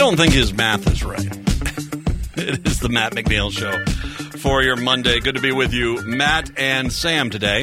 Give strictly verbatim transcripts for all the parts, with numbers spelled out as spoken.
don't think his math is right. It is the Matt McNeil Show for your Monday. Good to be with you, Matt and Sam, today.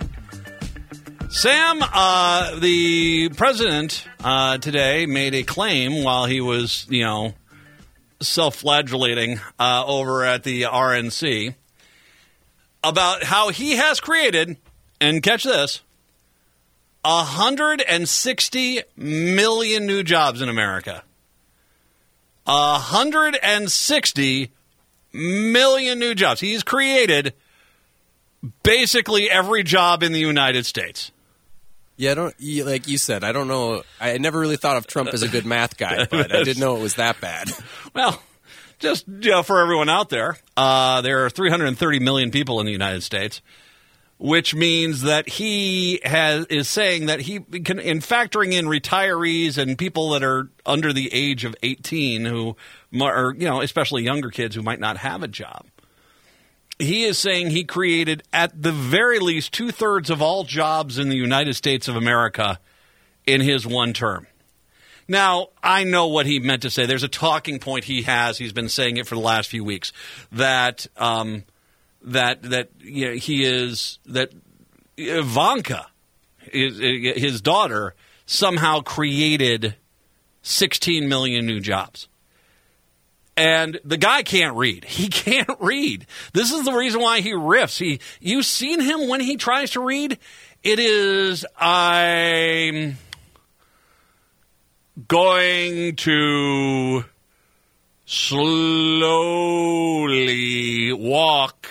Sam, uh, the president uh, today made a claim while he was, you know, self-flagellating uh, over at the R N C about how he has created, and catch this, one hundred sixty million new jobs in America. one hundred sixty million new jobs. He's created basically every job in the United States. Yeah, I don't, like you said, I don't know. I never really thought of Trump as a good math guy, but I didn't know it was that bad. Well, just you know, for everyone out there, uh, there are three hundred thirty million people in the United States, which means that he has is saying that he can, in factoring in retirees and people that are under the age of eighteen, who are, you know, especially younger kids who might not have a job. He is saying he created, at the very least, two-thirds of all jobs in the United States of America in his one term. Now, I know what he meant to say. There's a talking point he has. He's been saying it for the last few weeks, that um, that that you know, he is that Ivanka, his, his daughter, somehow created sixteen million new jobs. And the guy can't read. He can't read. This is the reason why he riffs. He, you've seen him when he tries to read. It is, I'm going to slowly walk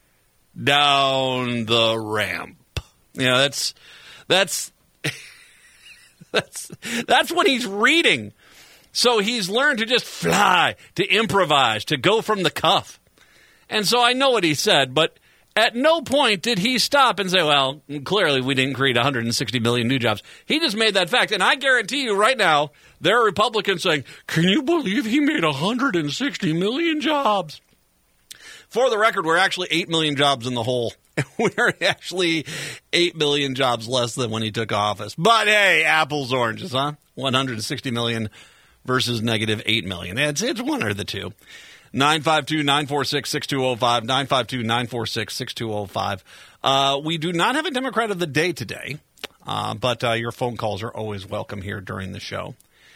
down the ramp. You know, that's, that's, that's, that's what he's reading. So he's learned to just fly, to improvise, to go from the cuff. And so I know what he said, but at no point did he stop and say, well, clearly we didn't create one hundred sixty million new jobs. He just made that fact. And I guarantee you right now, there are Republicans saying, can you believe he made one hundred sixty million jobs? For the record, we're actually eight million jobs in the hole. We're actually eight million jobs less than when he took office. But hey, apples, oranges, huh? one hundred sixty million versus negative eight million. It's, it's one or the two. nine five two, nine four six, six two zero five, nine five two, nine four six, six two zero five. Uh, we do not have a Democrat of the day today, uh, but uh, your phone calls are always welcome here during the show.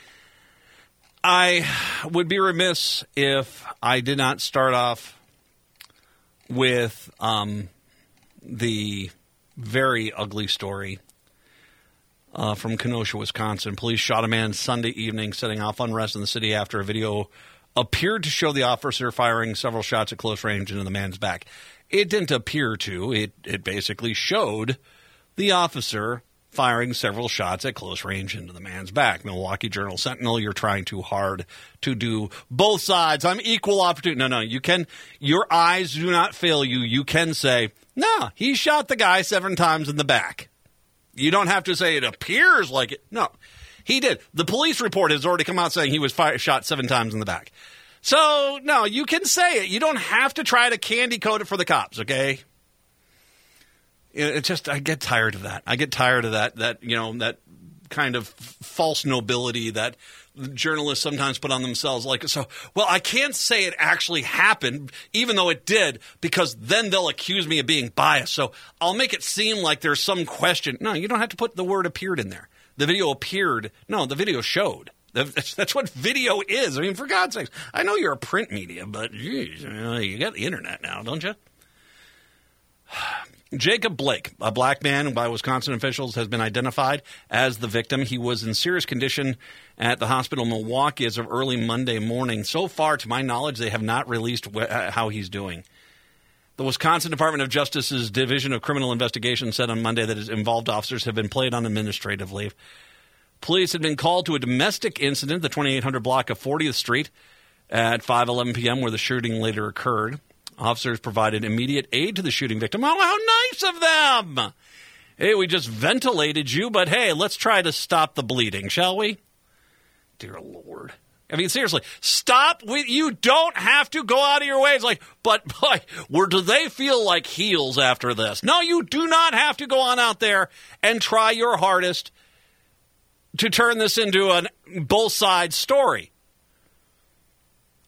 I would be remiss if I did not start off with um, the very ugly story Uh, from Kenosha, Wisconsin. Police shot a man Sunday evening, setting off unrest in the city after a video appeared to show the officer firing several shots at close range into the man's back. It didn't appear to. It, it basically showed the officer firing several shots at close range into the man's back. Milwaukee Journal Sentinel, you're trying too hard to do both sides. I'm equal opportunity. No, no, you can. Your eyes do not fail you. You can say, no, he shot the guy seven times in the back. You don't have to say it appears like it. No, he did. The police report has already come out saying he was fired, shot seven times in the back. So, no, you can say it. You don't have to try to candy coat it for the cops, okay? It just, I get tired of that. I get tired of that, that, you know, that kind of false nobility that journalists sometimes put on themselves. Like, so, well, I can't say it actually happened, even though it did, because then they'll accuse me of being biased. So I'll make it seem like there's some question. No, you don't have to put the word appeared in there. The video appeared. No, the video showed. That's, that's what video is. I mean, for God's sakes, I know you're a print media, but geez, you know, you got the internet now, don't you? Jacob Blake, a black man by Wisconsin officials, has been identified as the victim. He was in serious condition at the hospital in Milwaukee as of early Monday morning. So far, to my knowledge, they have not released wh- how he's doing. The Wisconsin Department of Justice's Division of Criminal Investigation said on Monday that his involved officers have been placed on administrative leave. Police had been called to a domestic incident, the twenty-eight hundred block of fortieth Street, at five eleven p.m., where the shooting later occurred. Officers provided immediate aid to the shooting victim. Oh, how nice of them! Hey, we just ventilated you, but hey, let's try to stop the bleeding, shall we? Dear Lord. I mean, seriously, stop with, you don't have to go out of your way. It's like, but boy, where do they feel like heels after this? No, you do not have to go on out there and try your hardest to turn this into a both sides story.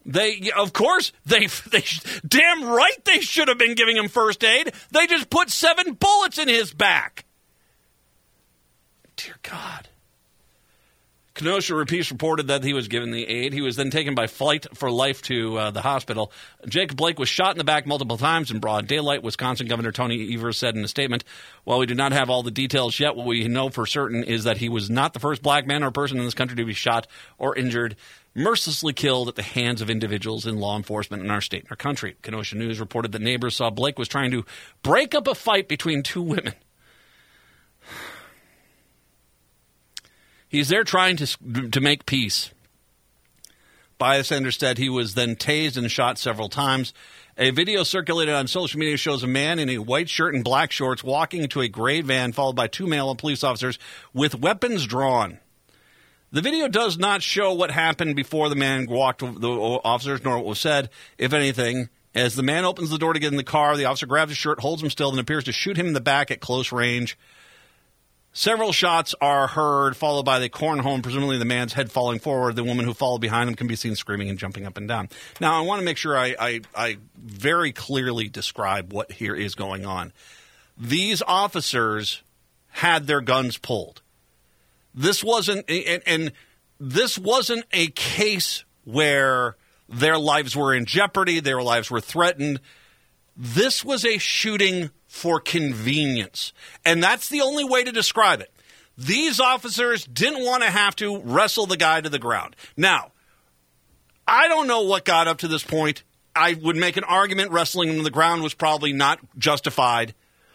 They, of course, they, they, damn right they should have been giving him first aid. They just put seven bullets in his back. Dear God. Kenosha Repeats reported that he was given the aid. He was then taken by flight for life to uh, the hospital. Jacob Blake was shot in the back multiple times in broad daylight. Wisconsin Governor Tony Evers said in a statement, while we do not have all the details yet, what we know for certain is that he was not the first black man or person in this country to be shot or injured, mercilessly killed at the hands of individuals in law enforcement in our state and our country. Kenosha News reported that neighbors saw Blake was trying to break up a fight between two women. He's there trying to to make peace. Bystander said he was then tased and shot several times. A video circulated on social media shows a man in a white shirt and black shorts walking into a gray van followed by two male police officers with weapons drawn. The video does not show what happened before the man walked to the officers, nor what was said, if anything. As the man opens the door to get in the car, the officer grabs his shirt, holds him still, and appears to shoot him in the back at close range. Several shots are heard, followed by the corn home, presumably the man's head falling forward. The woman who followed behind him can be seen screaming and jumping up and down. Now, I want to make sure I, I, I very clearly describe what here is going on. These officers had their guns pulled. This wasn't, and, and this wasn't a case where their lives were in jeopardy, their lives were threatened. This was a shooting for convenience. And that's the only way to describe it. These officers didn't want to have to wrestle the guy to the ground. Now, I don't know what got up to this point. I would make an argument wrestling him to the ground was probably not justified.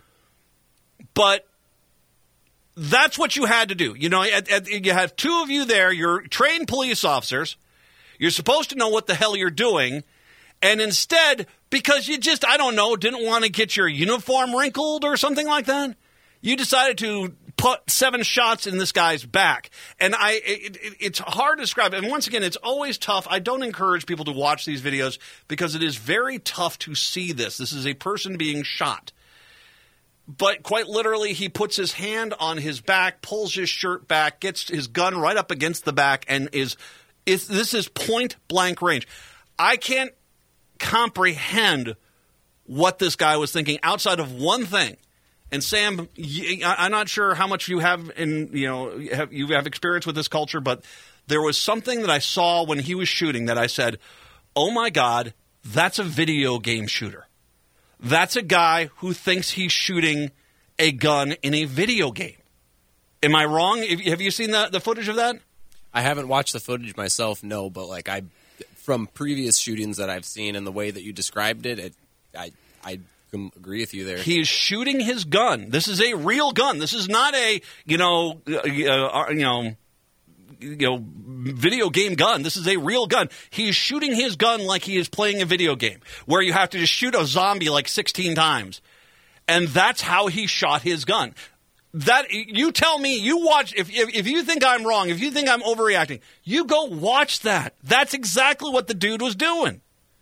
But that's what you had to do. You know, at, at, you have two of you there. You're trained police officers. You're supposed to know what the hell you're doing. And instead, because you just, I don't know, didn't want to get your uniform wrinkled or something like that, you decided to put seven shots in this guy's back. And I, it, it, it's hard to describe. And once again, it's always tough. I don't encourage people to watch these videos because it is very tough to see this. This is a person being shot. But quite literally, he puts his hand on his back, pulls his shirt back, gets his gun right up against the back, and is, is this is point blank range. I can't comprehend what this guy was thinking outside of one thing. And Sam, I'm not sure how much you have in, you know, have, you have experience with this culture, but there was something that I saw when he was shooting that I said, oh my God, that's a video game shooter. That's a guy who thinks he's shooting a gun in a video game. Am I wrong? Have you seen the, the footage of that? I haven't watched the footage myself, no, but like I, from previous shootings that I've seen and the way that you described it, it I I can agree with you there. He is shooting his gun. This is a real gun. This is not a, you know, uh, uh, you know, you know, video game gun. This is a real gun. He is shooting his gun like he is playing a video game, where you have to just shoot a zombie like sixteen times. And that's how he shot his gun. That you tell me, you watch, if, if if you think I'm wrong, if you think I'm overreacting, you go watch that. That's exactly what the dude was doing.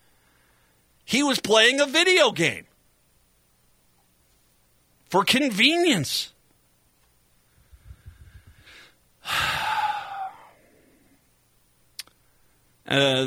He was playing a video game for convenience. uh,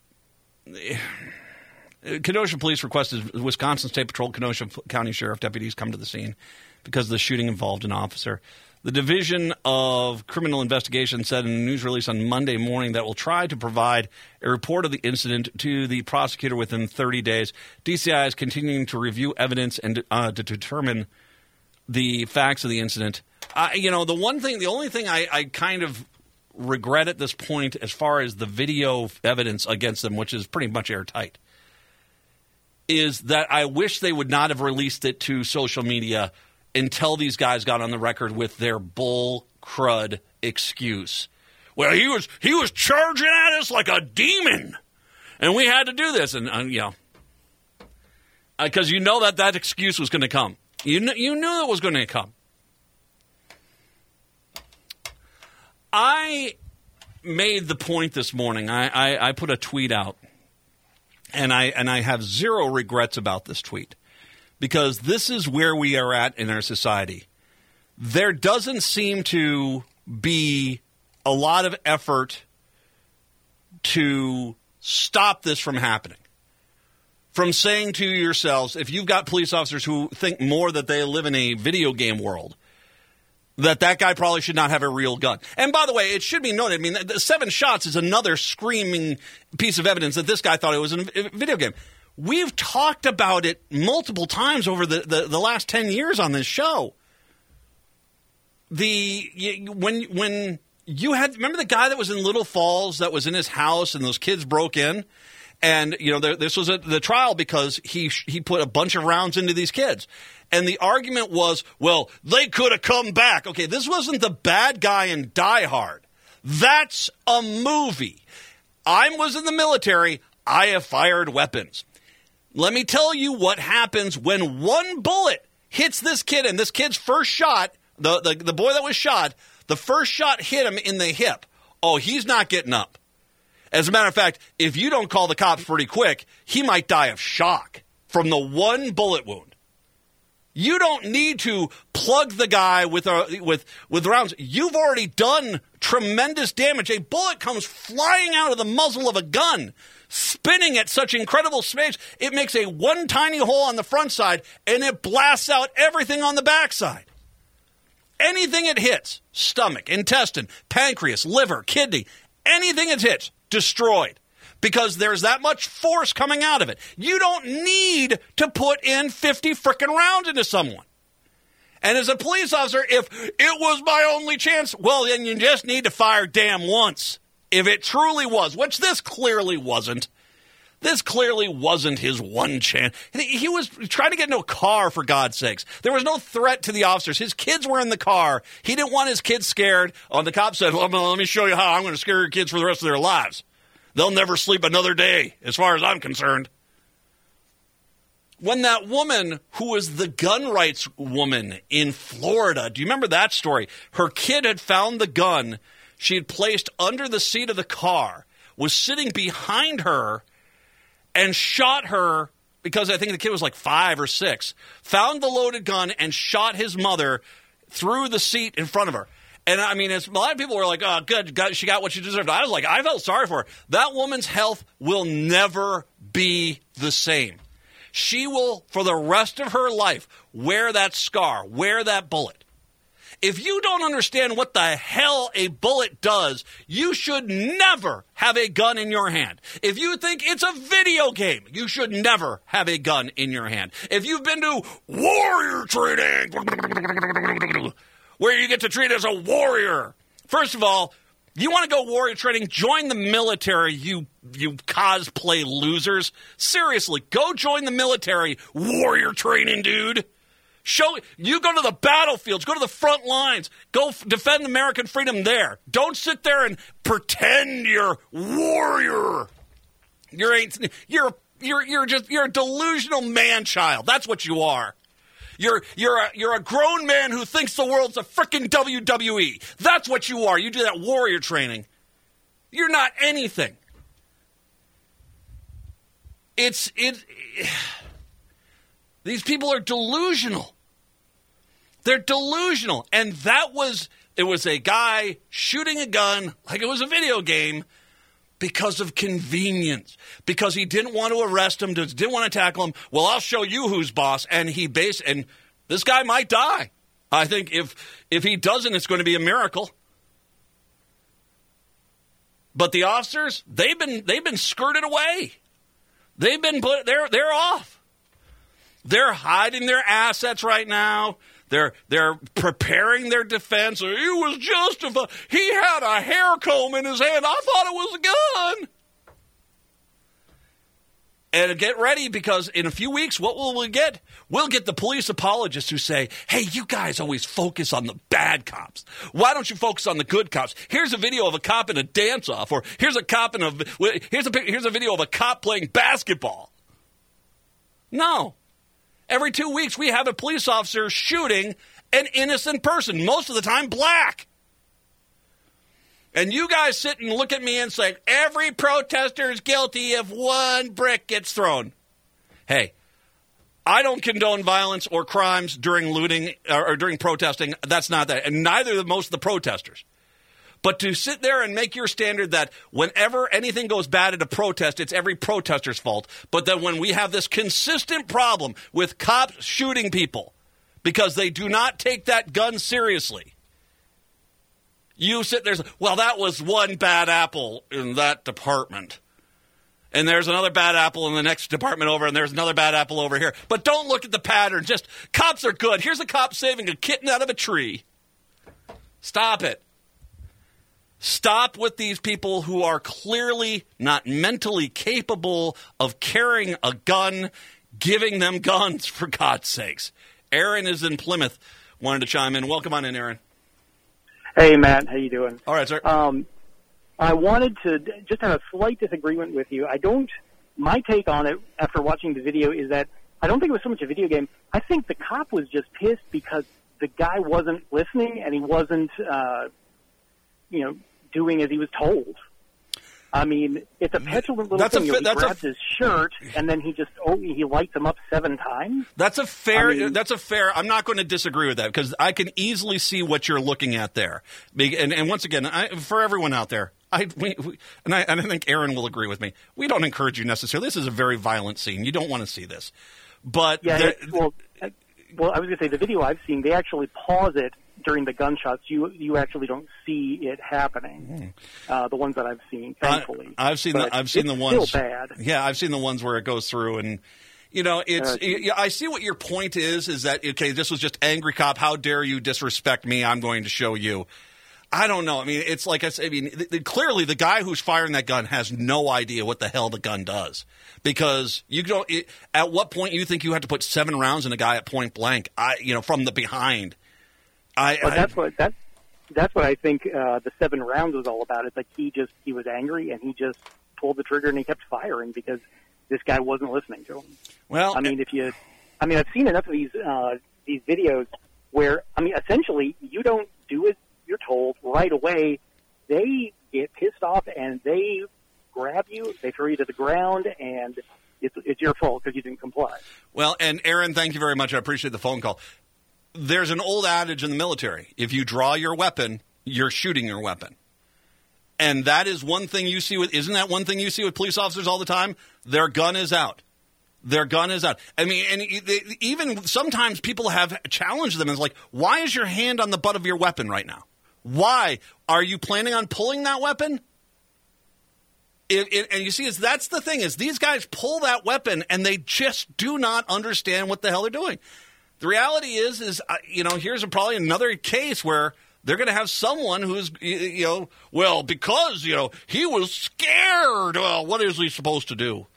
Kenosha police requested Wisconsin State Patrol, Kenosha County Sheriff deputies come to the scene because the shooting involved an officer. The Division of Criminal Investigation said in a news release on Monday morning that will try to provide a report of the incident to the prosecutor within thirty days. D C I is continuing to review evidence and uh, to determine the facts of the incident. I, you know, the one thing, the only thing I, I kind of regret at this point as far as the video evidence against them, which is pretty much airtight, is that I wish they would not have released it to social media until these guys got on the record with their bull crud excuse. Well, he was he was charging at us like a demon, and we had to do this, and uh, you know, because uh, you know that that excuse was going to come. You kn- you knew it was going to come. I made the point this morning. I, I, I put a tweet out, and I and I have zero regrets about this tweet. Because this is where we are at in our society. There doesn't seem to be a lot of effort to stop this from happening. From saying to yourselves, if you've got police officers who think more that they live in a video game world, that that guy probably should not have a real gun. And by the way, it should be noted, I mean, the seven shots is another screaming piece of evidence that this guy thought it was a video game. We've talked about it multiple times over the, the, the last ten years on this show. The when when you had, remember the guy that was in Little Falls that was in his house and those kids broke in? And, you know, there, this was a, the trial because he he put a bunch of rounds into these kids. And the argument was, well, they could have come back. Okay, this wasn't the bad guy in Die Hard. That's a movie. I was in the military. I have fired weapons. Let me tell you what happens when one bullet hits this kid, and this kid's first shot, the, the, the boy that was shot, the first shot hit him in the hip. Oh, he's not getting up. As a matter of fact, if you don't call the cops pretty quick, he might die of shock from the one bullet wound. You don't need to plug the guy with a, with with rounds. You've already done tremendous damage. A bullet comes flying out of the muzzle of a gun, spinning at such incredible speed. It makes a one tiny hole on the front side, and it blasts out everything on the back side. Anything it hits, stomach, intestine, pancreas, liver, kidney, anything it hits, destroyed. Because there's that much force coming out of it. You don't need to put in fifty frickin' rounds into someone. And as a police officer, if it was my only chance, well, then you just need to fire damn once. If it truly was, which this clearly wasn't. This clearly wasn't his one chance. He was trying to get into a car, for God's sakes. There was no threat to the officers. His kids were in the car. He didn't want his kids scared. Oh, the cop said, well, let me show you how I'm going to scare your kids for the rest of their lives. They'll never sleep another day, as far as I'm concerned. When that woman who was the gun rights woman in Florida, do you remember that story? Her kid had found the gun she had placed under the seat of the car, was sitting behind her, and shot her, because I think the kid was like five or six, found the loaded gun and shot his mother through the seat in front of her. And, I mean, it's, a lot of people were like, oh, good, got, she got what she deserved. I was like, I felt sorry for her. That woman's health will never be the same. She will, for the rest of her life, wear that scar, wear that bullet. If you don't understand what the hell a bullet does, you should never have a gun in your hand. If you think it's a video game, you should never have a gun in your hand. If you've been to warrior training, where you get to treat as a warrior. First of all, you want to go warrior training, join the military, you you cosplay losers. Seriously, go join the military, warrior training, dude. Show you go to the battlefields, go to the front lines, go f- defend American freedom there. Don't sit there and pretend you're warrior. You're you're you're you're just you're a delusional man-child. That's what you are. You're you're a, you're a grown man who thinks the world's a frickin' W W E. That's what you are. You do that warrior training. You're not anything. It's it. These people are delusional. They're delusional, and that was it. Was a guy shooting a gun like it was a video game because of convenience, because he didn't want to arrest him, didn't want to tackle him. Well, I'll show you who's boss, and he base and this guy might die. I think if if he doesn't, it's going to be a miracle. But the officers, they've been they've been skirted away. They've been put they're they're off. They're hiding their assets right now. They're they're preparing their defense. He was justified. He had a hair comb in his hand. I thought it was a gun. And get ready, because in a few weeks, what will we get? We'll get the police apologists who say, hey, you guys always focus on the bad cops. Why don't you focus on the good cops? Here's a video of a cop in a dance-off, or here's a cop in a here's a here's a video of a cop playing basketball. No. Every two weeks, we have a police officer shooting an innocent person, most of the time black. And you guys sit and look at me and say, every protester is guilty if one brick gets thrown. Hey, I don't condone violence or crimes during looting or, or during protesting. That's not that. And neither do most of the protesters. But to sit there and make your standard that whenever anything goes bad at a protest, it's every protester's fault, but then when we have this consistent problem with cops shooting people because they do not take that gun seriously, you sit there and say, well, that was one bad apple in that department. And there's another bad apple in the next department over, and there's another bad apple over here. But don't look at the pattern. Just, cops are good. Here's a cop saving a kitten out of a tree. Stop it. Stop with these people who are clearly not mentally capable of carrying a gun, giving them guns, for God's sakes. Aaron is in Plymouth, wanted to chime in. Welcome on in, Aaron. Hey, Matt. How you doing? All right, sir. Um, I wanted to just have a slight disagreement with you. I don't – my take on it after watching the video is that I don't think it was so much a video game. I think the cop was just pissed because the guy wasn't listening and he wasn't, uh, you know, doing as he was told. I mean, it's a petulant little that's thing. A fi- he that's grabs a, his shirt and then he just oh, he lights him up seven times. That's a fair. I mean, that's a fair. I'm not going to disagree with that because I can easily see what you're looking at there. And, and once again, I, for everyone out there, I we, we, and I and I think Aaron will agree with me. We don't encourage you necessarily. This is a very violent scene. You don't want to see this. But yeah, there, it, well, I, well, I was going to say the video I've seen, they actually pause it during the gunshots. You you actually don't see it happening. Uh, the ones that I've seen, thankfully. I, I've seen but the I've seen it's the ones. Still bad. Yeah, I've seen the ones where it goes through, and you know, it's. Uh, it, I see what your point is. Is that okay? This was just angry cop. How dare you disrespect me? I'm going to show you. I don't know. I mean, it's like I say. I mean, th- th- clearly the guy who's firing that gun has no idea what the hell the gun does, because you don't. It, at what point you think you have to put seven rounds in a guy at point blank? I, you know, from the behind. I, but I, that's what that's that's what I think uh, the seven rounds was all about. It's like he just he was angry and he just pulled the trigger and he kept firing because this guy wasn't listening to him. Well, I mean, if you, I mean, I've seen enough of these uh, these videos where I mean, essentially, you don't do as you're told right away. They get pissed off and they grab you, they throw you to the ground, and it's it's your fault because you didn't comply. Well, and Aaron, thank you very much. I appreciate the phone call. There's an old adage in the military. If you draw your weapon, you're shooting your weapon. And that is one thing you see with, isn't that one thing you see with police officers all the time? Their gun is out. Their gun is out. I mean, and they, even sometimes people have challenged them. It's like, why is your hand on the butt of your weapon right now? Why? Are you planning on pulling that weapon? It, it, and you see, is that's the thing, is these guys pull that weapon and they just do not understand what the hell they're doing. The reality is, is uh, you know, here's a, probably another case where they're going to have someone who's, you know, well, because, you know, he was scared. Well, what is he supposed to do?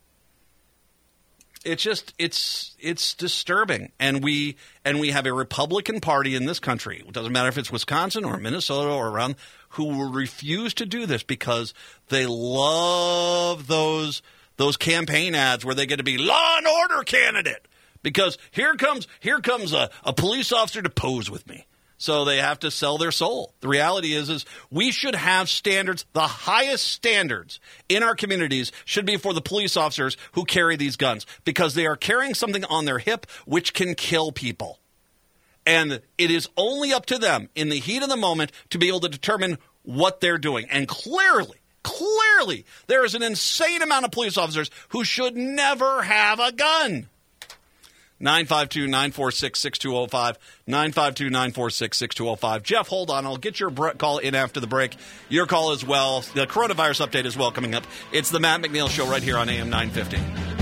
It's just, it's it's disturbing. And we and we have a Republican Party in this country, it doesn't matter if it's Wisconsin or Minnesota or around, who will refuse to do this because they love those those campaign ads where they get to be law and order candidate. Because here comes here comes a, a police officer to pose with me. So they have to sell their soul. The reality is, is we should have standards. The highest standards in our communities should be for the police officers who carry these guns, because they are carrying something on their hip which can kill people. And it is only up to them in the heat of the moment to be able to determine what they're doing. And clearly, clearly, there is an insane amount of police officers who should never have a gun. nine five two, nine four six, six two zero five, nine five two, nine four six, six two zero five. Jeff, hold on. I'll get your call in after the break. Your call as well. The coronavirus update is well coming up. It's the Matt McNeil Show right here on A M nine fifty.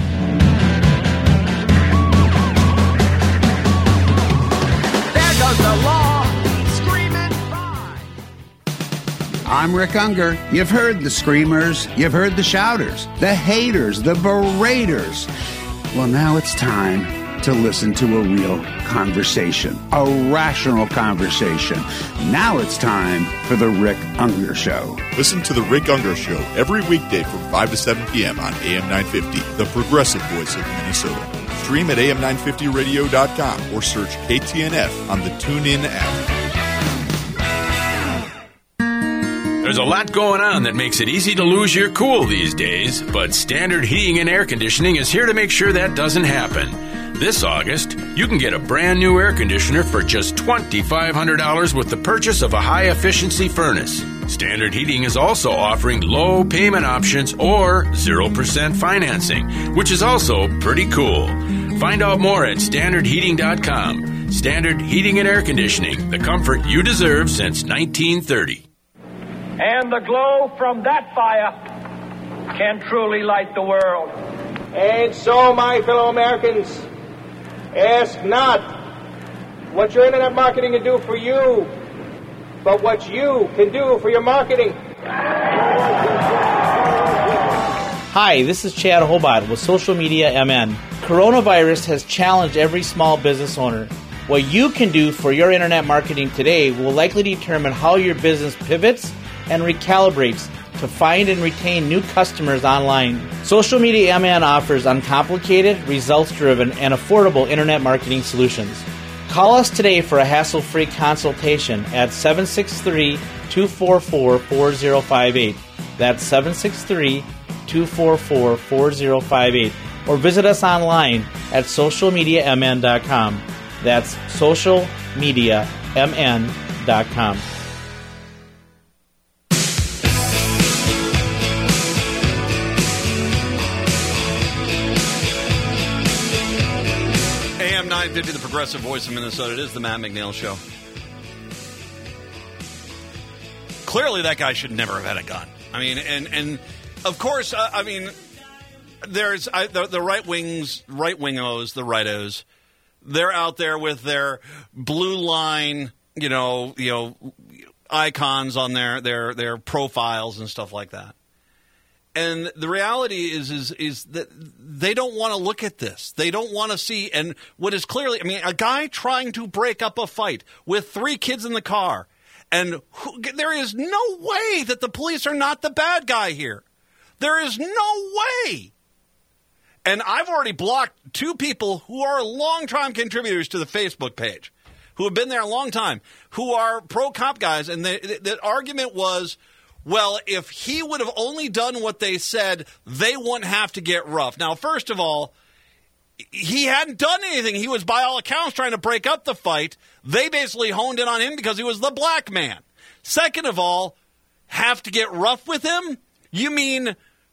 There goes the law. Screaming pride. I'm Rick Unger. You've heard the screamers. You've heard the shouters, the haters, the beraters. Well, now it's time to listen to a real conversation, a rational conversation. Now it's time for the Rick Unger Show. Listen to the Rick Unger Show every weekday from five to seven p.m. on A M nine fifty, the progressive voice of Minnesota. Stream at A M nine fifty radio dot com or search K T N F on the TuneIn app. There's a lot going on that makes it easy to lose your cool these days, but Standard Heating and Air Conditioning is here to make sure that doesn't happen. This August, you can get a brand new air conditioner for just two thousand five hundred dollars with the purchase of a high-efficiency furnace. Standard Heating is also offering low payment options or zero percent financing, which is also pretty cool. Find out more at standard heating dot com. Standard Heating and Air Conditioning, the comfort you deserve since nineteen thirty. And the glow from that fire can truly light the world. And so, my fellow Americans, ask not what your internet marketing can do for you, but what you can do for your marketing. Hi, this is Chad Hobart with Social Media M N. Coronavirus has challenged every small business owner. What you can do for your internet marketing today will likely determine how your business pivots and recalibrates to find and retain new customers online. Social Media M N offers uncomplicated, results-driven, and affordable internet marketing solutions. Call us today for a hassle-free consultation at seven six three, two four four, four zero five eight. That's seven six three, two four four, four zero five eight. Or visit us online at social media m n dot com. That's social media m n dot com. A M nine fifty, the progressive voice of Minnesota. It is the Matt McNeil Show. Clearly, that guy should never have had a gun. I mean, and and of course, uh, I mean, there's I, the, the right wings, right wingos, the rightos. They're out there with their blue line, you know, you know, icons on their their their profiles and stuff like that. And the reality is, is, is that they don't want to look at this. They don't want to see. And what is clearly, I mean, a guy trying to break up a fight with three kids in the car. And who, there is no way that the police are not the bad guy here. There is no way. And I've already blocked two people who are long-time contributors to the Facebook page, who have been there a long time, who are pro-cop guys. And the, the, the argument was, well, if he would have only done what they said, they wouldn't have to get rough. Now, first of all, he hadn't done anything. He was, by all accounts, trying to break up the fight. They basically honed in on him because he was the black man. Second of all, have to get rough with him? You mean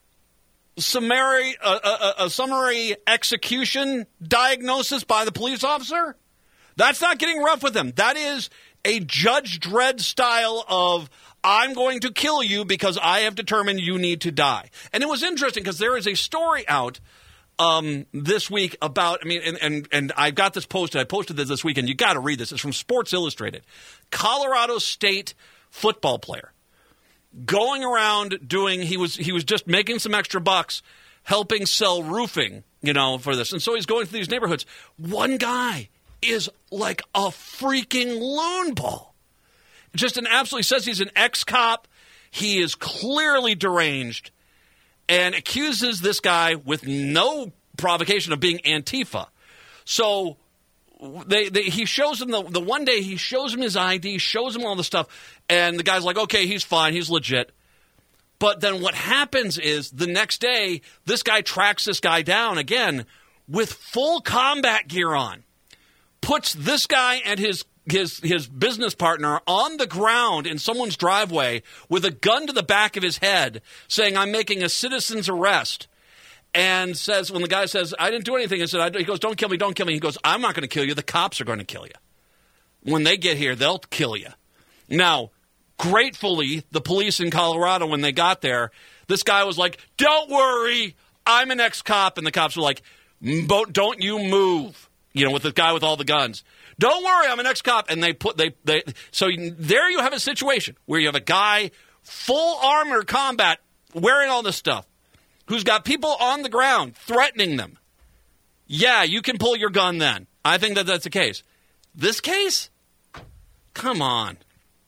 summary, uh, a, a summary execution diagnosis by the police officer? That's not getting rough with him. That is a Judge Dredd style of, I'm going to kill you because I have determined you need to die. And it was interesting because there is a story out um, this week about, I mean, and, and, and I got this posted. I posted this this weekend. You got to read this. It's from Sports Illustrated. Colorado State football player going around doing, he was he was just making some extra bucks helping sell roofing, you know, for this. And so he's going through these neighborhoods. One guy is like a freaking loon ball. Just an absolutely says he's an ex-cop. He is clearly deranged and accuses this guy with no provocation of being Antifa. So they, they he shows him the, the one day he shows him his I D, shows him all the stuff, and the guy's like, okay, he's fine, he's legit. But then what happens is the next day, this guy tracks this guy down again with full combat gear on, puts this guy and his his his business partner on the ground in someone's driveway with a gun to the back of his head saying, I'm making a citizen's arrest. And says, when the guy says, I didn't do anything, he, said, he goes, don't kill me, don't kill me. He goes, I'm not going to kill you. The cops are going to kill you. When they get here, they'll kill you. Now, gratefully, the police in Colorado, when they got there, this guy was like, don't worry, I'm an ex-cop. And the cops were like, don't you move, you know, with the guy with all the guns. Don't worry, I'm an ex-cop. And they put, they, they, so there you have a situation where you have a guy, full armor combat, wearing all this stuff, who's got people on the ground threatening them. Yeah, you can pull your gun then. I think that that's the case. This case? Come on.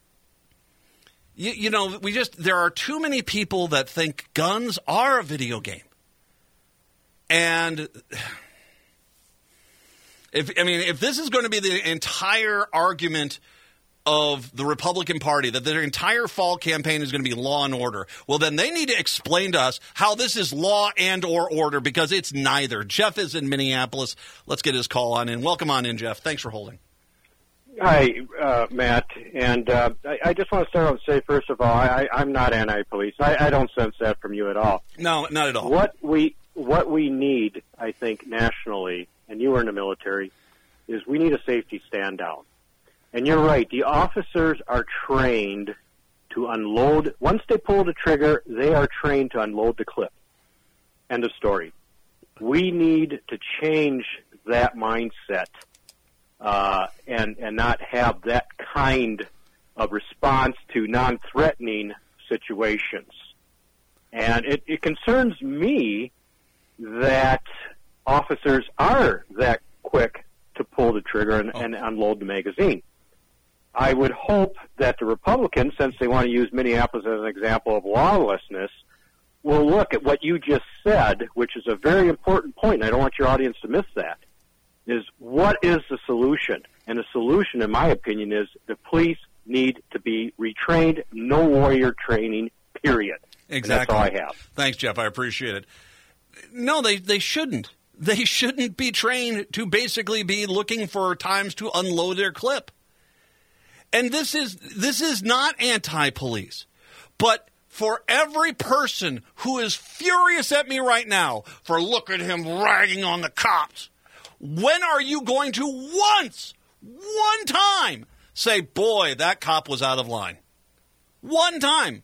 You, you know, we just, there are too many people that think guns are a video game. And if, I mean, if this is going to be the entire argument of the Republican Party, that their entire fall campaign is going to be law and order, well, then they need to explain to us how this is law and or order, because it's neither. Jeff is in Minneapolis. Let's get his call on in. Welcome on in, Jeff. Thanks for holding. Hi, uh, Matt. And uh, I, I just want to start off and say, first of all, I, I'm not anti-police. I, I don't sense that from you at all. No, not at all. What we what we need, I think, nationally, and you were in the military, is we need a safety stand down. And you're right. The officers are trained to unload. Once they pull the trigger, they are trained to unload the clip. End of story. We need to change that mindset uh, and and not have that kind of response to non-threatening situations. And it, it concerns me that officers are that quick to pull the trigger and, oh. and unload the magazine. I would hope that the Republicans, since they want to use Minneapolis as an example of lawlessness, will look at what you just said, which is a very important point, and I don't want your audience to miss that, is what is the solution? And the solution, in my opinion, is the police need to be retrained, no warrior training, period. Exactly. And that's all I have. Thanks, Jeff. I appreciate it. No, they, they shouldn't. They shouldn't be trained to basically be looking for times to unload their clip. And this is this is not anti-police. But for every person who is furious at me right now for look at him ragging on the cops, when are you going to once, one time, say, boy, that cop was out of line? One time.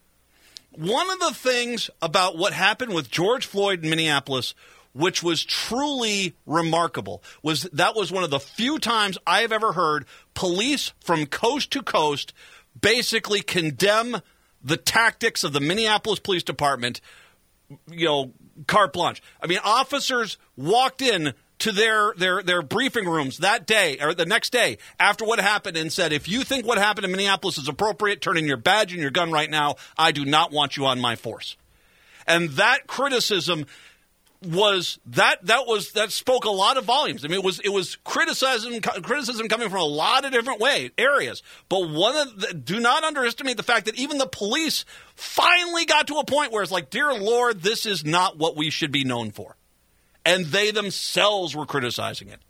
One of the things about what happened with George Floyd in Minneapolis, which was truly remarkable, was that was one of the few times I have ever heard police from coast to coast basically condemn the tactics of the Minneapolis Police Department, you know, carte blanche. I mean, officers walked in to their, their, their briefing rooms that day or the next day after what happened and said, if you think what happened in Minneapolis is appropriate, turn in your badge and your gun right now. I do not want you on my force. And that criticism was that that was that spoke a lot of volumes. I mean, it was it was criticism criticism coming from a lot of different way areas. But one of the, do not underestimate the fact that even the police finally got to a point where it's like, dear Lord, this is not what we should be known for. And they themselves were criticizing it.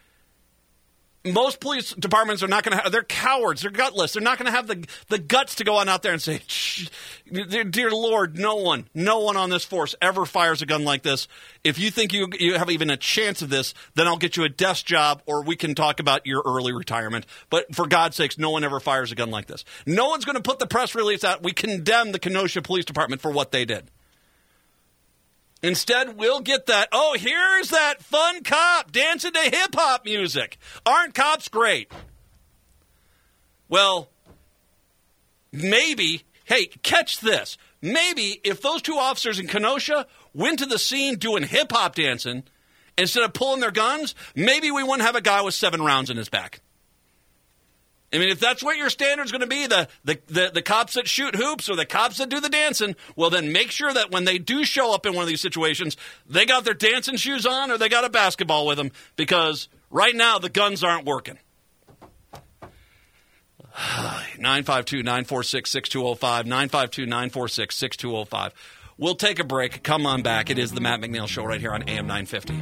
Most police departments are not going to have – they're cowards. They're gutless. They're not going to have the the guts to go on out there and say, dear Lord, no one, no one on this force ever fires a gun like this. If you think you you have even a chance of this, then I'll get you a desk job or we can talk about your early retirement. But for God's sakes, no one ever fires a gun like this. No one's going to put the press release out. We condemn the Kenosha Police Department for what they did. Instead, we'll get that, oh, here's that fun cop dancing to hip-hop music. Aren't cops great? Well, maybe, hey, catch this. Maybe if those two officers in Kenosha went to the scene doing hip-hop dancing instead of pulling their guns, maybe we wouldn't have a guy with seven rounds in his back. I mean, if that's what your standard's going to be, the, the, the, the cops that shoot hoops or the cops that do the dancing, well, then make sure that when they do show up in one of these situations, they got their dancing shoes on or they got a basketball with them, because right now the guns aren't working. nine five two, nine four six, six two zero five, nine five two, nine four six, six two zero five. We'll take a break. Come on back. It is the Matt McNeil Show right here on A M nine fifty.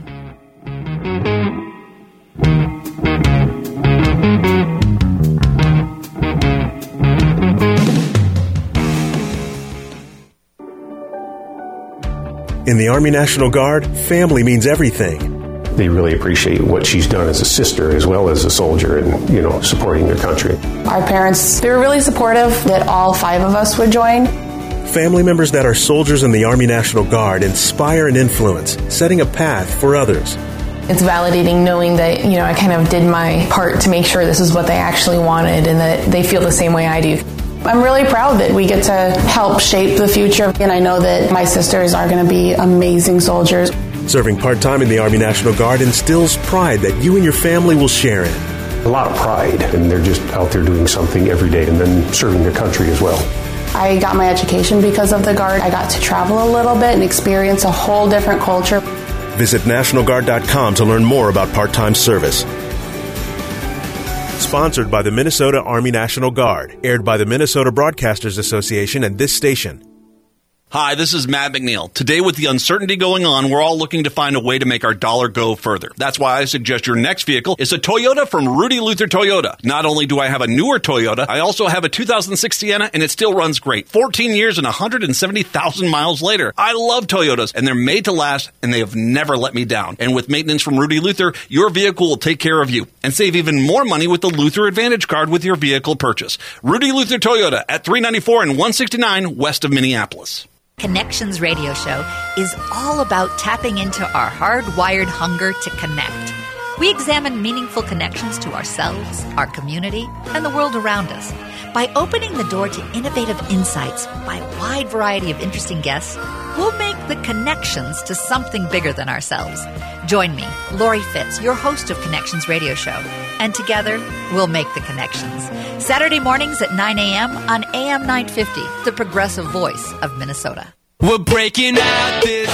In the Army National Guard, family means everything. They really appreciate what she's done as a sister as well as a soldier and, you know, supporting their country. Our parents, they were really supportive that all five of us would join. Family members that are soldiers in the Army National Guard inspire and influence, setting a path for others. It's validating knowing that, you know, I kind of did my part to make sure this is what they actually wanted and that they feel the same way I do. I'm really proud that we get to help shape the future, and I know that my sisters are going to be amazing soldiers. Serving part-time in the Army National Guard instills pride that you and your family will share in. A lot of pride, and they're just out there doing something every day and then serving their country as well. I got my education because of the Guard. I got to travel a little bit and experience a whole different culture. Visit National Guard dot com to learn more about part-time service. Sponsored by the Minnesota Army National Guard. Aired by the Minnesota Broadcasters Association and this station. Hi, this is Matt McNeil. Today, with the uncertainty going on, we're all looking to find a way to make our dollar go further. That's why I suggest your next vehicle is a Toyota from Rudy Luther Toyota. Not only do I have a newer Toyota, I also have a two thousand six Sienna, and it still runs great. fourteen years and one hundred seventy thousand miles later. I love Toyotas, and they're made to last, and they have never let me down. And with maintenance from Rudy Luther, your vehicle will take care of you. And save even more money with the Luther Advantage card with your vehicle purchase. Rudy Luther Toyota at three ninety-four and one sixty-nine west of Minneapolis. Connections Radio Show is all about tapping into our hardwired hunger to connect. We examine meaningful connections to ourselves, our community, and the world around us. By opening the door to innovative insights by a wide variety of interesting guests, we'll make the connections to something bigger than ourselves. Join me, Lori Fitz, your host of Connections Radio Show, and together we'll make the connections. Saturday mornings at nine a.m. on A M nine fifty, the progressive voice of Minnesota. We're breaking out this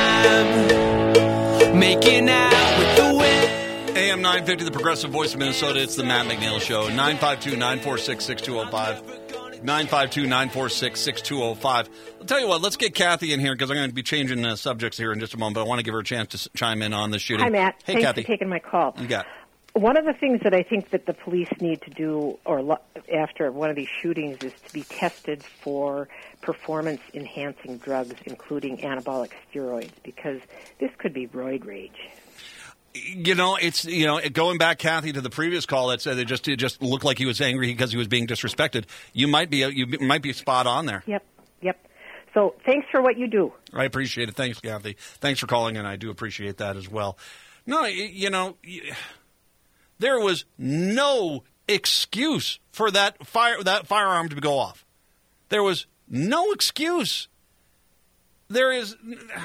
time, making out with the wind. A M nine fifty, the progressive voice of Minnesota. It's the Matt McNeil Show. nine five two, nine four six, six two zero five. nine five two, nine four six, six two zero five. I'll tell you what, let's get Kathy in here because I'm going to be changing uh, subjects here in just a moment, but I want to give her a chance to s- chime in on this shooting. Hi, Matt. Hey, Thanks Kathy. for taking my call. You got it. One of the things that I think that the police need to do or lo- after one of these shootings is to be tested for performance-enhancing drugs, including anabolic steroids, because this could be roid rage. You know, it's, you know, going back, Kathy, to the previous call that said it just, it just looked like he was angry because he was being disrespected. You might be, you might be spot on there. Yep, yep. So thanks for what you do. I appreciate it. Thanks, Kathy. Thanks for calling, and I do appreciate that as well. No, you know, there was no excuse for that fire, that firearm to go off. There was no excuse. There is,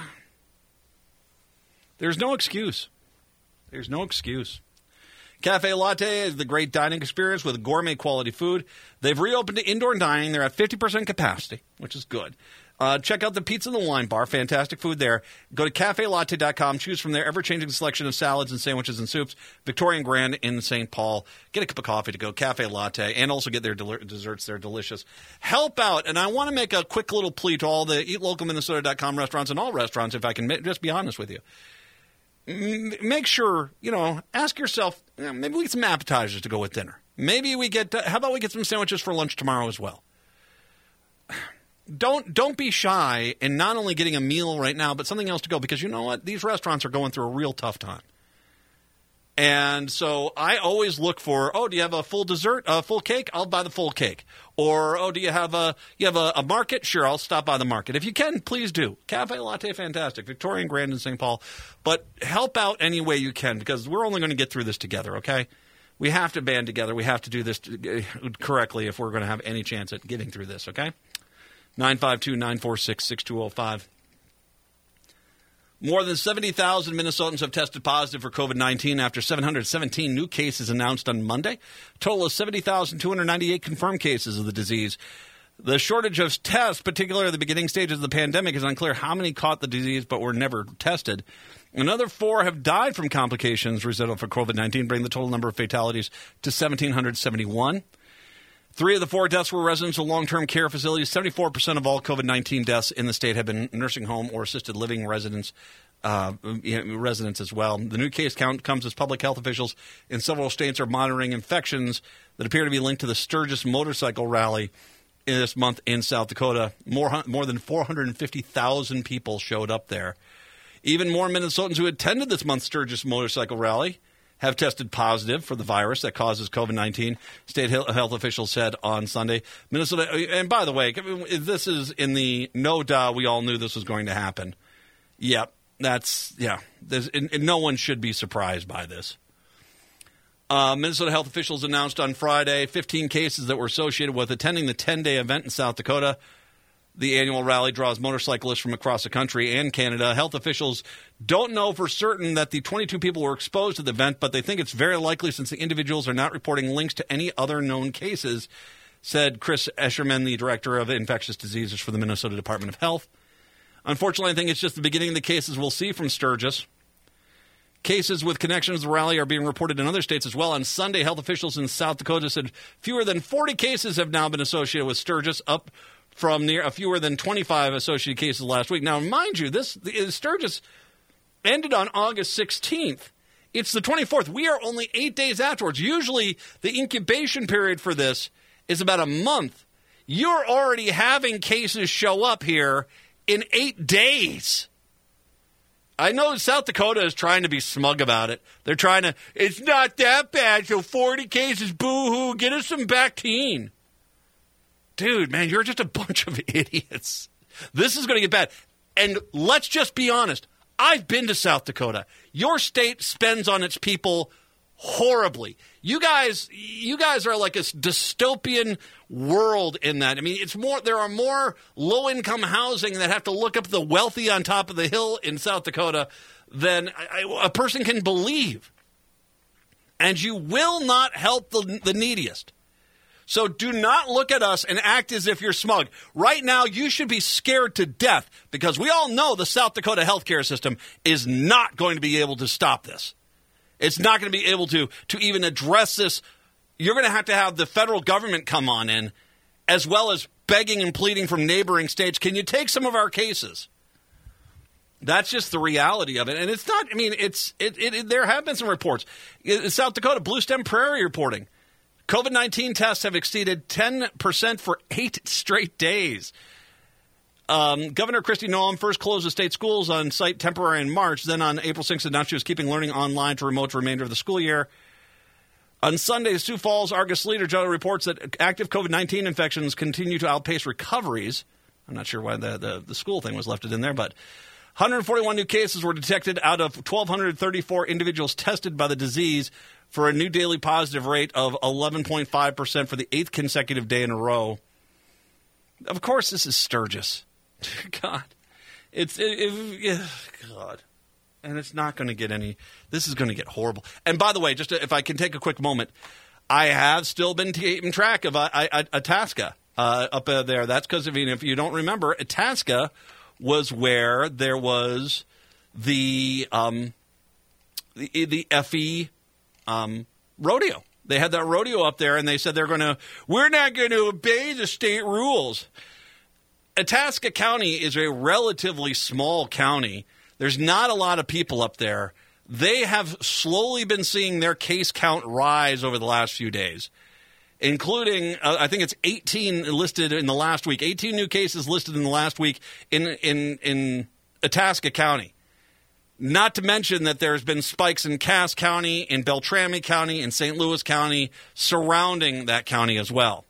there's no excuse. There's no excuse. Cafe Latte is the great dining experience with gourmet quality food. They've reopened to indoor dining. They're at fifty percent capacity, which is good. Uh, check out the pizza and the wine bar. Fantastic food there. Go to cafe latte dot com. Choose from their ever-changing selection of salads and sandwiches and soups. Victorian Grand in Saint Paul. Get a cup of coffee to go. Cafe Latte. And also get their del- desserts. They're delicious. Help out. And I want to make a quick little plea to all the eat local minnesota dot com restaurants and all restaurants, if I can just be honest with you. M- make sure, you know, ask yourself, you know, maybe we get some appetizers to go with dinner. Maybe we get, uh, how about we get some sandwiches for lunch tomorrow as well? Don't don't be shy in not only getting a meal right now, but something else to go. Because you know what? These restaurants are going through a real tough time. And so I always look for, oh, do you have a full dessert, a full cake? I'll buy the full cake. Or, oh, do you have a you have a, a market? Sure, I'll stop by the market. If you can, please do. Cafe Latte, fantastic. Victorian Grand in Saint Paul. But help out any way you can because we're only going to get through this together, okay? We have to band together. We have to do this correctly if we're going to have any chance at getting through this, okay? nine five two, nine four six, six two zero five. More than seventy thousand Minnesotans have tested positive for covid nineteen after seven hundred seventeen new cases announced on Monday. A total of seventy thousand two hundred ninety-eight confirmed cases of the disease. The shortage of tests, particularly at the beginning stages of the pandemic, is unclear how many caught the disease but were never tested. Another four have died from complications resulting from covid nineteen, bringing the total number of fatalities to one thousand seven hundred seventy-one. Three of the four deaths were residents of long-term care facilities. seventy-four percent of all covid nineteen deaths in the state have been nursing home or assisted living residents, uh, residents as well. The new case count comes as public health officials in several states are monitoring infections that appear to be linked to the Sturgis motorcycle rally this month in South Dakota. More, more than four hundred fifty thousand people showed up there. Even more Minnesotans who attended this month's Sturgis motorcycle rally have tested positive for the virus that causes covid nineteen, state health officials said on Sunday. Minnesota, and by the way, this is in the no doubt we all knew this was going to happen. Yep, that's, yeah, there's, and, and no one should be surprised by this. Uh, Minnesota health officials announced on Friday fifteen cases that were associated with attending the ten-day event in South Dakota. The annual rally draws motorcyclists from across the country and Canada. Health officials don't know for certain that the twenty-two people were exposed to the event, but they think it's very likely since the individuals are not reporting links to any other known cases, said Chris Escherman, the director of infectious diseases for the Minnesota Department of Health. Unfortunately, I think it's just the beginning of the cases we'll see from Sturgis. Cases with connections to the rally are being reported in other states as well. On Sunday, health officials in South Dakota said fewer than forty cases have now been associated with Sturgis, up from near a fewer than twenty-five associated cases last week. Now, mind you, this the, Sturgis ended on August sixteenth. It's the twenty-fourth. We are only eight days afterwards. Usually, the incubation period for this is about a month. You're already having cases show up here in eight days. I know South Dakota is trying to be smug about it. They're trying to, it's not that bad, so forty cases, boo-hoo, get us some Bactine. Dude, man, you're just a bunch of idiots. This is going to get bad. And let's just be honest. I've been to South Dakota. Your state spends on its people horribly. You guys, you guys are like a dystopian world in that. I mean, it's more. There are more low-income housing that have to look up the wealthy on top of the hill in South Dakota than I, a person can believe. And you will not help the, the neediest. So do not look at us and act as if you're smug. Right now, you should be scared to death because we all know the South Dakota healthcare system is not going to be able to stop this. It's not going to be able to, to even address this. You're going to have to have the federal government come on in, as well as begging and pleading from neighboring states. Can you take some of our cases? That's just the reality of it. And it's not, I mean, it's it, it, it there have been some reports. In South Dakota, Blue Stem Prairie reporting. COVID nineteen tests have exceeded ten percent for eight straight days. Um, Governor Kristi Noem first closed the state schools on site temporary in March. Then on April sixth announced she was keeping learning online to remote the remainder of the school year. On Sunday, Sioux Falls Argus Leader Journal reports that active COVID nineteen infections continue to outpace recoveries. I'm not sure why the, the, the school thing was left in there, but one hundred forty-one new cases were detected out of one thousand two hundred thirty-four individuals tested by the disease, for a new daily positive rate of eleven point five percent for the eighth consecutive day in a row. Of course, this is Sturgis. God. It's, it, it, God. And it's not going to get any, this is going to get horrible. And by the way, just to, if I can take a quick moment, I have still been keeping track of uh, I, I, Itasca uh, up uh, there. That's because, I mean, if you don't remember, Itasca was where there was the, um, the, the F E Um, rodeo. They had that rodeo up there, and they said they're going to, we're not going to obey the state rules. Itasca County is a relatively small county. There's not a lot of people up there. They have slowly been seeing their case count rise over the last few days, including, uh, I think it's eighteen listed in the last week, eighteen new cases listed in the last week in, in, in Itasca County. Not to mention that there's been spikes in Cass County, in Beltrami County, in Saint Louis County, surrounding that county as well.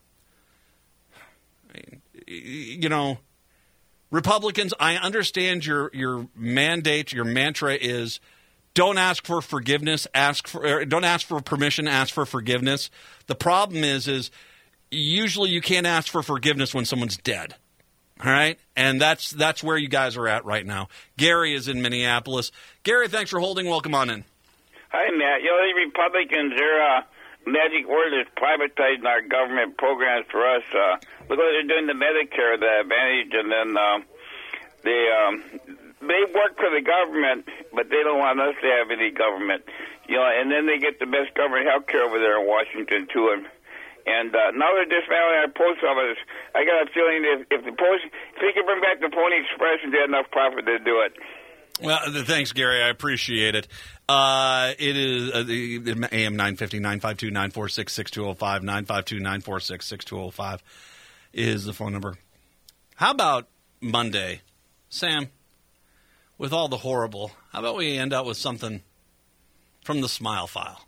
I mean, you know, Republicans, I understand your your mandate, your mantra is don't ask for forgiveness, ask for don't ask for permission, ask for forgiveness. The problem is, is usually you can't ask for forgiveness when someone's dead. All right, and that's that's where you guys are at right now. Gary is in Minneapolis. Gary, thanks for holding. Welcome on in. Hi, Matt. You know, the Republicans, their uh, magic word is privatizing our government programs for us. Uh, look what they're doing to Medicare, the Advantage, and then uh, they um, they work for the government, but they don't want us to have any government. You know, and then they get the best government health care over there in Washington too. And And uh, now they're dismantling our post office. I got a feeling if, if the post, if they can bring back the Pony Express and get enough profit to do it. Well, thanks, Gary. I appreciate it. Uh, it is uh, the A M nine fifty, nine five two, nine four six, six two zero five, nine five two, nine four six, six two zero five is the phone number. How about Monday, Sam, with all the horrible, how about we end up with something from the Smile File?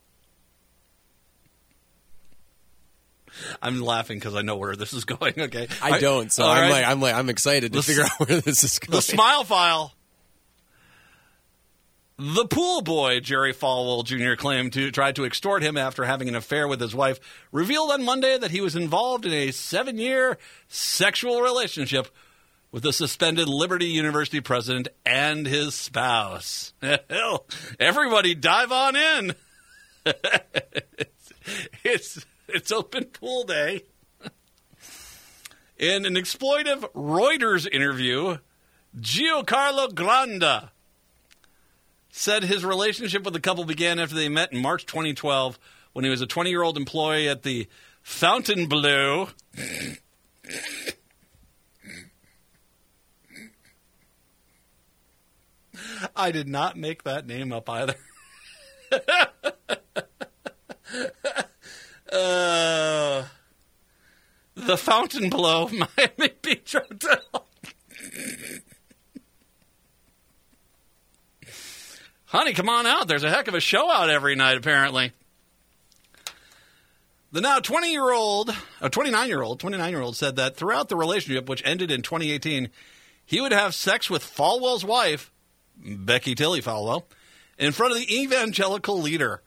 I'm laughing because I know where this is going. Okay, I don't, so I'm right. like, I'm like, I'm excited to the, figure out where this is going. The Smile File. The pool boy, Jerry Falwell Junior claimed to try to extort him after having an affair with his wife, revealed on Monday that he was involved in a seven-year sexual relationship with the suspended Liberty University president and his spouse. Hell, everybody dive on in. it's, it's It's open pool day. In an exploitive Reuters interview, Giancarlo Granda said his relationship with the couple began after they met in March twenty twelve when he was a twenty-year-old employee at the Fontainebleau I did not make that name up either. uh, the Fontainebleau Miami Beach Hotel. Honey, come on out. There's a heck of a show out every night, apparently. The now twenty-year-old, a twenty-nine-year-old, twenty-nine-year-old said that throughout the relationship, which ended in twenty eighteen, he would have sex with Falwell's wife, Becky Tilly Falwell, in front of the evangelical leader.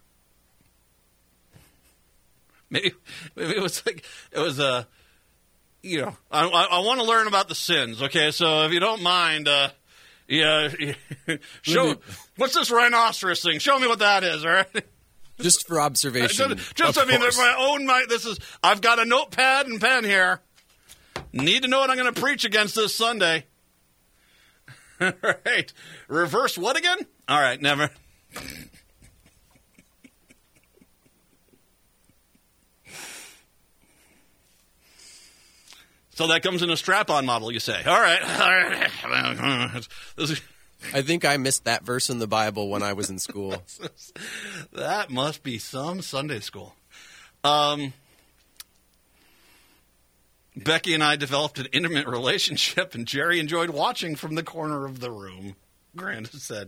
Maybe, maybe it was like, it was a, you know, I, I, I want to learn about the sins, okay? So if you don't mind, uh, yeah, show, what's this rhinoceros thing? Show me what that is, all right? Just for observation. Just, just I mean, course. my own, my, this is, I've got a notepad and pen here. Need to know what I'm going to preach against this Sunday. All right. Reverse what again? All right, never. So that comes in a strap-on model, you say. All right. All right. This is, I think I missed that verse in the Bible when I was in school. That must be some Sunday school. Um, Becky and I developed an intimate relationship, and Jerry enjoyed watching from the corner of the room, Grant said.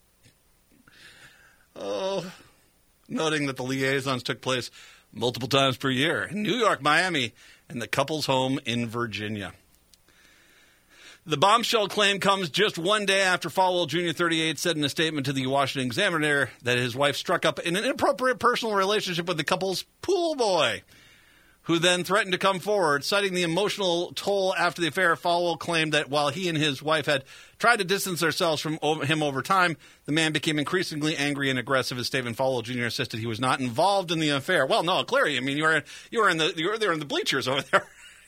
Oh, noting that the liaisons took place multiple times per year in New York, Miami, and the couple's home in Virginia. The bombshell claim comes just one day after Falwell Junior thirty-eight said in a statement to the Washington Examiner that his wife struck up in an inappropriate personal relationship with the couple's pool boy, who then threatened to come forward. Citing the emotional toll after the affair, Falwell claimed that while he and his wife had tried to distance themselves from him over time, the man became increasingly angry and aggressive. His statement, Falwell Junior insisted he was not involved in the affair. Well, no, clearly, I mean, you were you were in the you were there in the bleachers over there.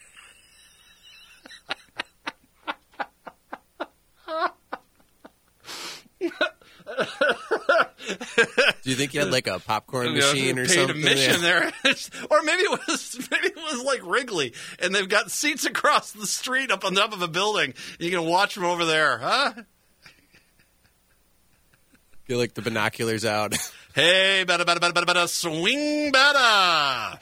Do you think you had like a popcorn machine or paid something? admission Yeah. there, or maybe it was maybe it was like Wrigley, and they've got seats across the street up on top of a building. You can watch from over there, huh? Get like the binoculars out. Hey, better, better, better, better, better, swing better.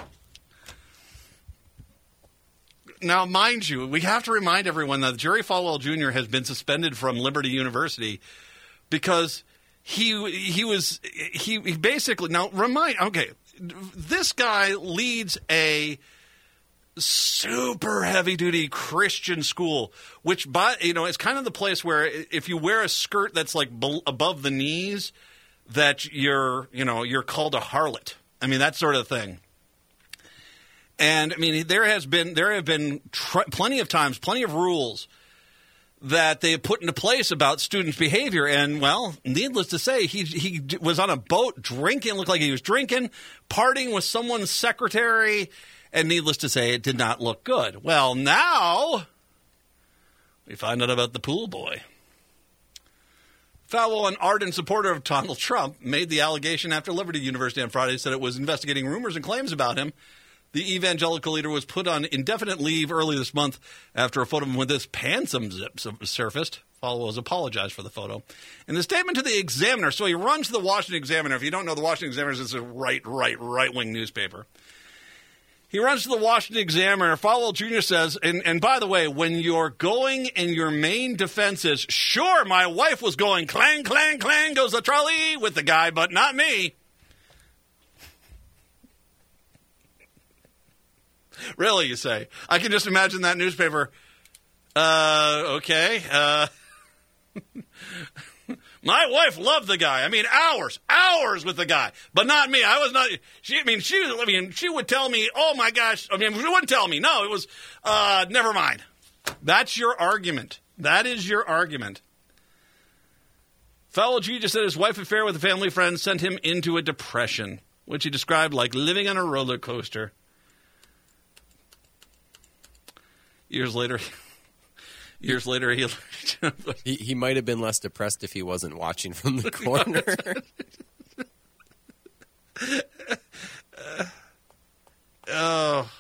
Now, mind you, we have to remind everyone that Jerry Falwell Junior has been suspended from Liberty University because he he was he, he basically now remind okay this guy leads a super heavy duty Christian school, which by you know it's kind of the place where if you wear a skirt that's like be- above the knees, that you're you know you're called a harlot. I mean that sort of thing. And I mean there has been there have been tr- plenty of times, plenty of rules that they put into place about students' behavior. And, well, needless to say, he he was on a boat drinking, looked like he was drinking, partying with someone's secretary, and needless to say, it did not look good. Well, now we find out about the pool boy. Falwell, an ardent supporter of Donald Trump, made the allegation after Liberty University on Friday said it was investigating rumors and claims about him. The evangelical leader was put on indefinite leave early this month after a photo of him with his pantsum zip surfaced. Falwell has apologized for the photo. In the statement to the Examiner, so he runs the Washington Examiner. If you don't know, the Washington Examiner is a right, right, right-wing newspaper. He runs to the Washington Examiner. Falwell Junior says, and, and by the way, when you're going and your main defense is, sure, my wife was going clang, clang, clang goes the trolley with the guy, but not me. Really, you say? I can just imagine that newspaper. Uh, okay. Uh, my wife loved the guy. I mean, hours, hours with the guy, but not me. I was not. She, I mean, she. I mean, she would tell me, "Oh my gosh." I mean, she wouldn't tell me. No, it was. Uh, never mind. That's your argument. That is your argument. Falwell Junior said his wife's affair with a family friend sent him into a depression, which he described like living on a roller coaster. Years later, years later, he he, he might have been less depressed if he wasn't watching from the corner. oh,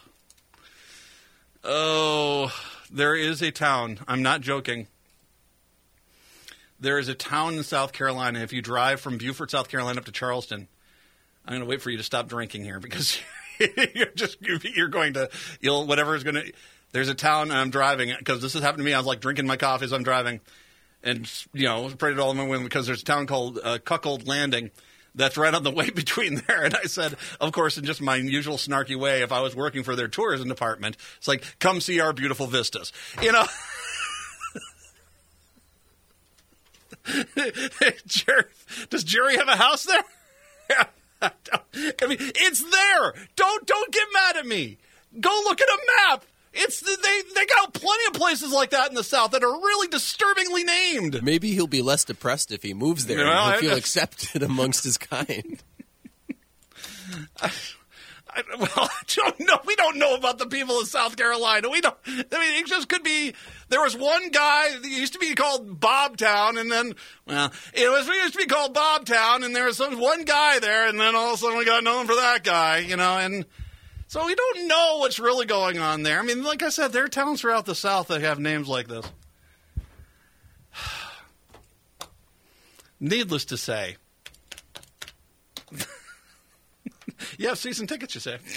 oh, there is a town. I'm not joking. There is a town in South Carolina. If you drive from Beaufort, South Carolina up to Charleston, I'm going to wait for you to stop drinking here because you're just you're going to you'll whatever is going to. There's a town I'm driving because this has happened to me. I was like drinking my coffee as I'm driving, and you know, prayed it all in my wind because there's a town called uh, Cuckold Landing that's right on the way between there. And I said, of course, in just my usual snarky way, if I was working for their tourism department, it's like, come see our beautiful vistas, you know. Jerry, does Jerry have a house there? I mean, it's there. Don't don't get mad at me. Go look at a map. It's they they got plenty of places like that in the South that are really disturbingly named. Maybe he'll be less depressed if he moves there. Well, and he'll I- feel I- accepted amongst his kind. I, I, well, I don't know. We don't know about the people of South Carolina. We don't. I mean, it just could be. There was one guy that used to be called Bobtown, and then, well, it was it used to be called Bobtown, and there was some one guy there, and then all of a sudden we got known for that guy, you know, and so we don't know what's really going on there. I mean, like I said, there are towns throughout the South that have names like this. Needless to say. You have season tickets, you say?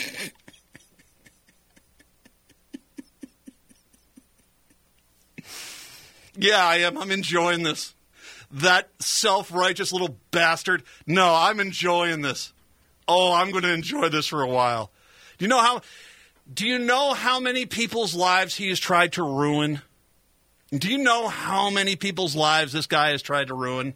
Yeah, I am. I'm enjoying this. That self-righteous little bastard. No, I'm enjoying this. Oh, I'm going to enjoy this for a while. Do you know how? Do you know how many people's lives he has tried to ruin? Do you know how many people's lives this guy has tried to ruin?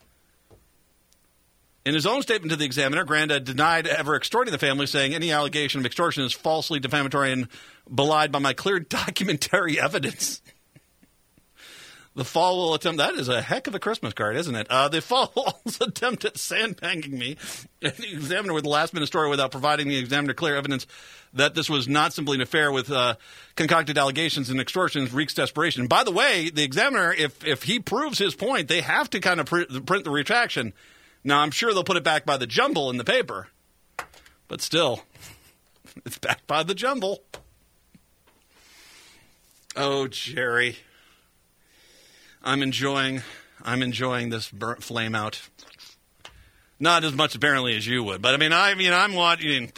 In his own statement to the Examiner, Granda denied ever extorting the family, saying any allegation of extortion is falsely defamatory and belied by my clear documentary evidence. The fall will attempt, that is a heck of a Christmas card, isn't it? Uh, the fall's attempt at sandbagging me, and the Examiner with the last-minute story without providing the Examiner clear evidence that this was not simply an affair with uh, concocted allegations and extortions reeks desperation. By the way, the Examiner, if if he proves his point, they have to kind of pr- print the retraction. Now, I'm sure they'll put it back by the jumble in the paper, but still, it's back by the jumble. Oh, Jerry. I'm enjoying I'm enjoying this burnt flame out. Not as much apparently as you would, but I mean I mean I'm watching.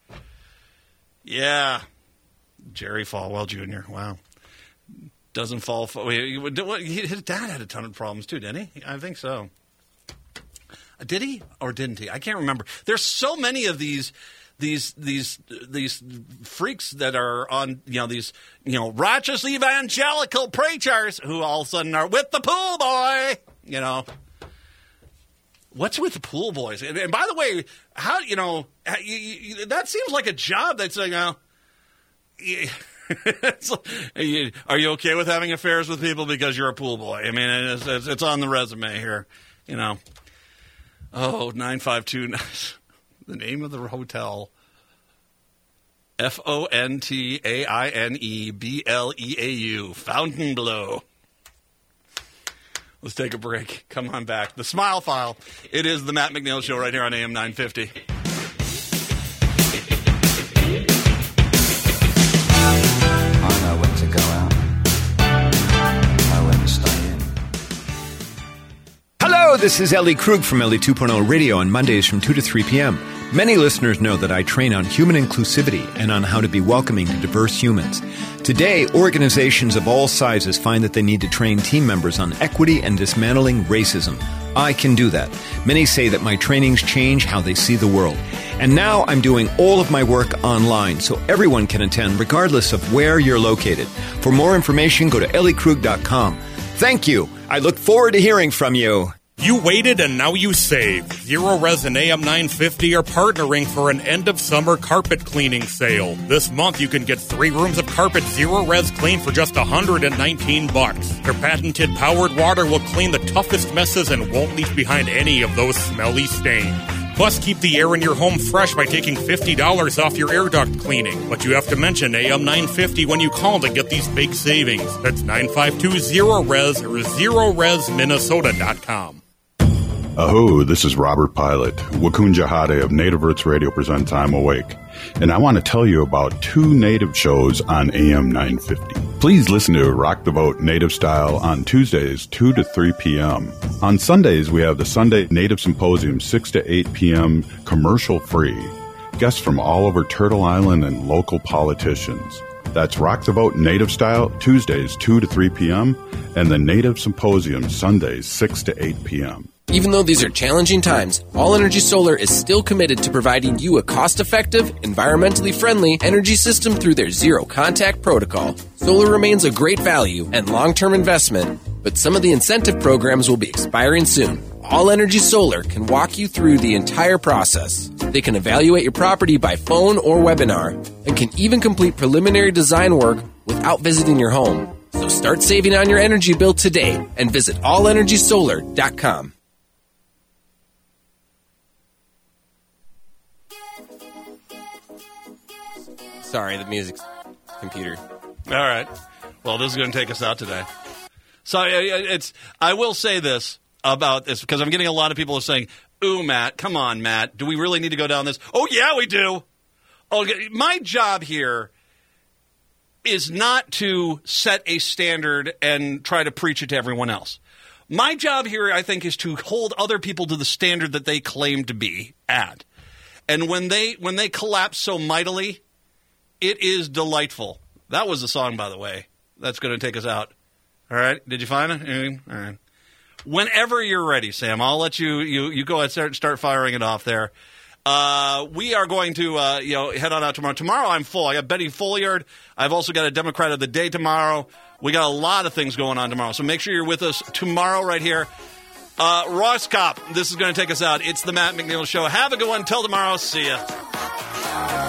Yeah, Jerry Falwell Junior Wow, doesn't fall. Wait, his dad had a ton of problems too, didn't he? I think so. Did he or didn't he? I can't remember. There's so many of these. These these these freaks that are on, you know, these, you know, righteous evangelical preachers who all of a sudden are with the pool boy, you know. What's with the pool boys? And, and by the way, how, you know, you, you, that seems like a job that's, you know, it's, are you okay with having affairs with people because you're a pool boy? I mean, it's, it's, it's on the resume here, you know. Oh, nine five two The name of the hotel, F O N T A I N E B L E A U, Fontainebleau. Let's take a break. Come on back. The Smile File. It is the Matt McNeil Show right here on A M nine fifty. I know when to go out. I know when to stay in. Hello, this is Ellie Krug from Ellie two point oh Radio on Mondays from two to three p.m. Many listeners know that I train on human inclusivity and on how to be welcoming to diverse humans. Today, organizations of all sizes find that they need to train team members on equity and dismantling racism. I can do that. Many say that my trainings change how they see the world. And now I'm doing all of my work online, so everyone can attend regardless of where you're located. For more information, go to ellie krug dot com. Thank you. I look forward to hearing from you. You waited and now you saved. Zero Res and A M nine fifty are partnering for an end-of-summer carpet cleaning sale. This month you can get three rooms of carpet Zero Res clean for just one hundred nineteen bucks. Their patented powered water will clean the toughest messes and won't leave behind any of those smelly stains. Plus, keep the air in your home fresh by taking fifty dollars off your air duct cleaning. But you have to mention A M nine fifty when you call to get these big savings. That's nine five two zero res or zero res minnesota dot com. Aho, this is Robert Pilot. Wakun Jahade of Native Roots Radio presents I'm Awake. And I want to tell you about two native shows on A M nine fifty. Please listen to Rock the Vote Native Style on Tuesdays, two to three p.m. On Sundays, we have the Sunday Native Symposium, six to eight p.m., commercial-free. Guests from all over Turtle Island and local politicians. That's Rock the Vote Native Style, Tuesdays, two to three p.m., and the Native Symposium, Sundays, six to eight p.m. Even though these are challenging times, All Energy Solar is still committed to providing you a cost-effective, environmentally friendly energy system through their zero-contact protocol. Solar remains a great value and long-term investment, but some of the incentive programs will be expiring soon. All Energy Solar can walk you through the entire process. They can evaluate your property by phone or webinar and can even complete preliminary design work without visiting your home. So start saving on your energy bill today and visit all energy solar dot com. Sorry, the music's computer. All right. Well, this is going to take us out today. So it's. I will say this about this because I'm getting a lot of people saying, "Ooh, Matt, come on, Matt. Do we really need to go down this?" Oh, yeah, we do. Oh, my job here is not to set a standard and try to preach it to everyone else. My job here, I think, is to hold other people to the standard that they claim to be at. And when they when they collapse so mightily, it is delightful. That was the song, by the way. That's going to take us out. All right? Did you find it? All right. Whenever you're ready, Sam, I'll let you you, you go ahead and start, start firing it off there. Uh, we are going to uh, you know head on out tomorrow. Tomorrow I'm full. I got Betty Folliard. I've also got a Democrat of the Day tomorrow. We got a lot of things going on tomorrow. So make sure you're with us tomorrow right here. Uh, Ross Kopp, this is going to take us out. It's the Matt McNeil Show. Have a good one. Till tomorrow. See ya.